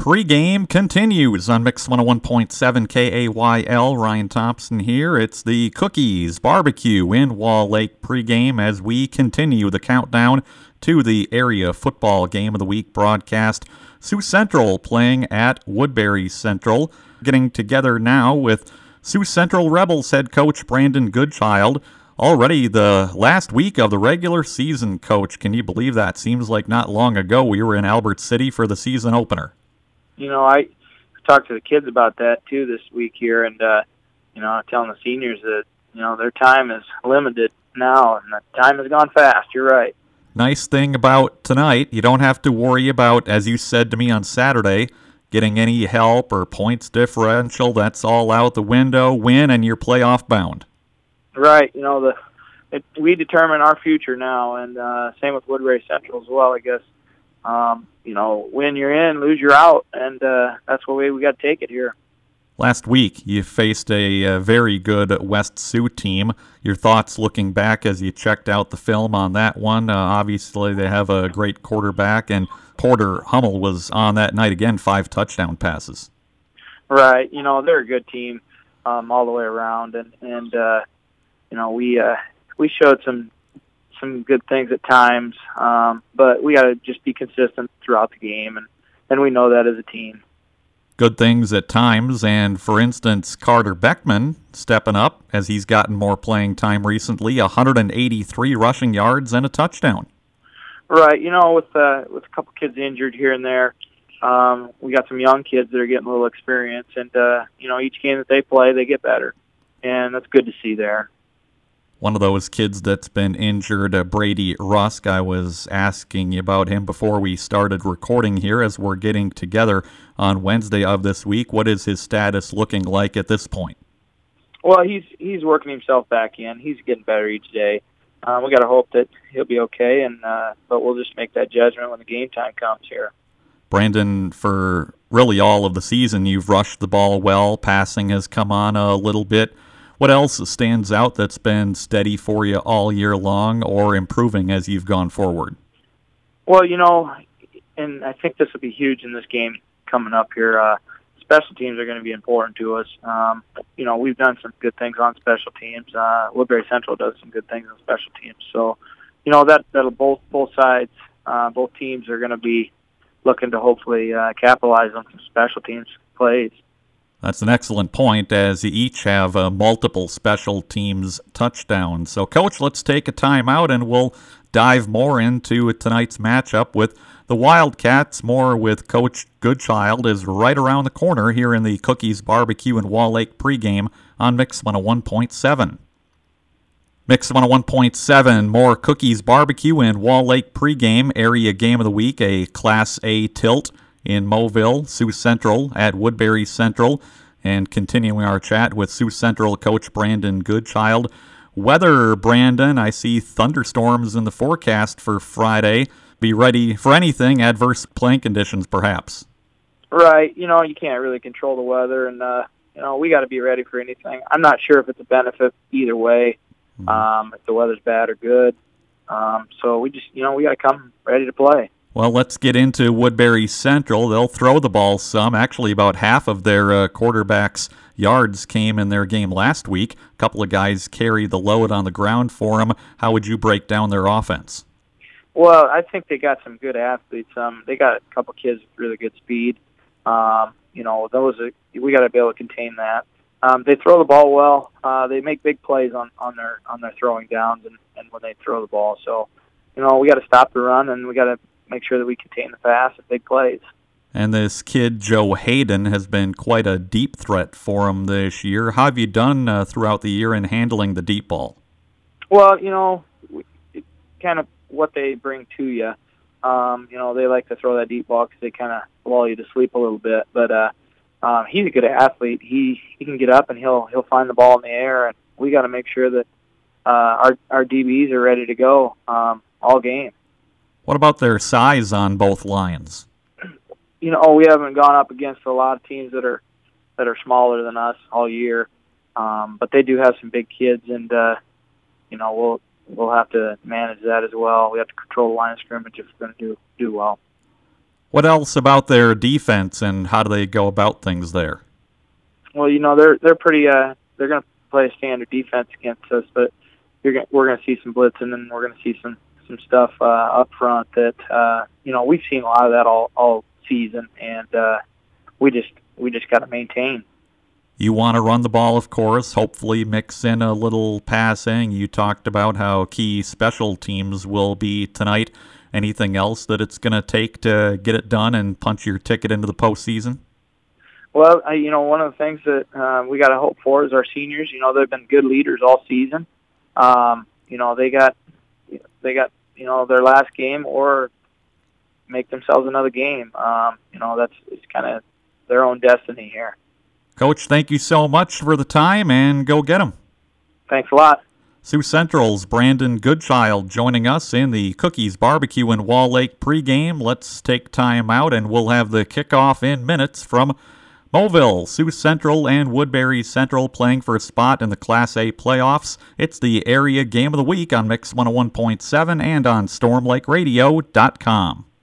Pre-game continues on Mix 101.7 KAYL. Ryan Thompson here. It's the Cookies Barbecue in Wall Lake pre-game as we continue the countdown to the area football game of the week broadcast. Sioux Central playing at Woodbury Central. Getting together now with Sioux Central Rebels head coach Brandon Goodchild. Already the last week of the regular season, Coach. Can you believe that? Seems like not long ago we were in Albert City for the season opener. You know, I talked to the kids about that, too, this week here, and, telling the seniors that, their time is limited now, and the time has gone fast. You're right. Nice thing about tonight, you don't have to worry about, as you said to me on Saturday, getting any help or points differential. That's all out the window. Win, and you're playoff bound. Right. We determine our future now, and same with Woodbury Central as well, I guess. Win you're in, lose you're out, and that's the way we got to take it here. Last week, you faced a very good West Sioux team. Your thoughts looking back as you checked out the film on that one? Obviously, they have a great quarterback, and Porter Hummel was on that night again, 5 touchdown passes. Right. They're a good team all the way around, and we showed some good things at times, but we got to just be consistent throughout the game, and we know that as a team. Good things at times, and for instance, Carter Beckman stepping up as he's gotten more playing time recently, 183 rushing yards and a touchdown. Right, with a couple kids injured here and there, we got some young kids that are getting a little experience, and each game that they play, they get better, and that's good to see there. One of those kids that's been injured, Brady Rusk, I was asking you about him before we started recording here as we're getting together on Wednesday of this week. What is his status looking like at this point? Well, he's working himself back in. He's getting better each day. We got to hope that he'll be okay, but we'll just make that judgment when the game time comes here. Brandon, for really all of the season, you've rushed the ball well. Passing has come on a little bit. What else stands out that's been steady for you all year long or improving as you've gone forward? Well, and I think this will be huge in this game coming up here. Special teams are going to be important to us. We've done some good things on special teams. Woodbury Central does some good things on special teams. So, that'll both sides, both teams are going to be looking to hopefully capitalize on some special teams plays. That's an excellent point, as you each have multiple special teams touchdowns. So, Coach, let's take a timeout, and we'll dive more into tonight's matchup with the Wildcats. More with Coach Goodchild is right around the corner here in the Cookies Barbecue in Wall Lake pregame on Mix 101.7. Mix 101.7, more Cookies Barbecue in Wall Lake pregame, area game of the week, a Class A tilt in Moville, Sioux Central at Woodbury Central, and continuing our chat with Sioux Central coach Brandon Goodchild. Weather, Brandon, I see thunderstorms in the forecast for Friday. Be ready for anything, adverse playing conditions perhaps. Right, you can't really control the weather, and we got to be ready for anything. I'm not sure if it's a benefit either way, if the weather's bad or good. So we just, we got to come ready to play. Well, let's get into Woodbury Central. They'll throw the ball some. Actually, about half of their quarterback's yards came in their game last week. A couple of guys carried the load on the ground for them. How would you break down their offense? Well, I think they got some good athletes. They got a couple kids with really good speed. We got to be able to contain that. They throw the ball well. They make big plays on their throwing downs and when they throw the ball. So, we got to stop the run, and we got to make sure that we contain the pass and big plays. And this kid, Joe Hayden, has been quite a deep threat for him this year. How have you done throughout the year in handling the deep ball? Well, kind of what they bring to you. They like to throw that deep ball because they kind of lull you to sleep a little bit. But he's a good athlete. He can get up and he'll find the ball in the air, and we got to make sure that our DBs are ready to go all game. What about their size on both lines? We haven't gone up against a lot of teams that are smaller than us all year, but they do have some big kids, and we'll have to manage that as well. We have to control the line of scrimmage if we're going to do well. What else about their defense, and how do they go about things there? Well, they're pretty. They're going to play a standard defense against us, but we're going to see some blitzing, and we're going to see some stuff up front that we've seen a lot of that all season, and we just got to maintain. You want to run the ball, of course, hopefully mix in a little passing. You talked about how key special teams will be tonight. Anything else that it's going to take to get it done and punch your ticket into the postseason? Well, one of the things that we got to hope for is our seniors. They've been good leaders all season. They got their last game or make themselves another game. It's kind of their own destiny here. Coach, thank you so much for the time, and go get 'em. Thanks a lot. Sioux Central's Brandon Goodchild joining us in the Cookies Barbecue in Wall Lake pregame. Let's take time out, and we'll have the kickoff in minutes from Moville. Sioux Central and Woodbury Central playing for a spot in the Class A playoffs. It's the area game of the week on Mix 101.7 and on StormLakeRadio.com.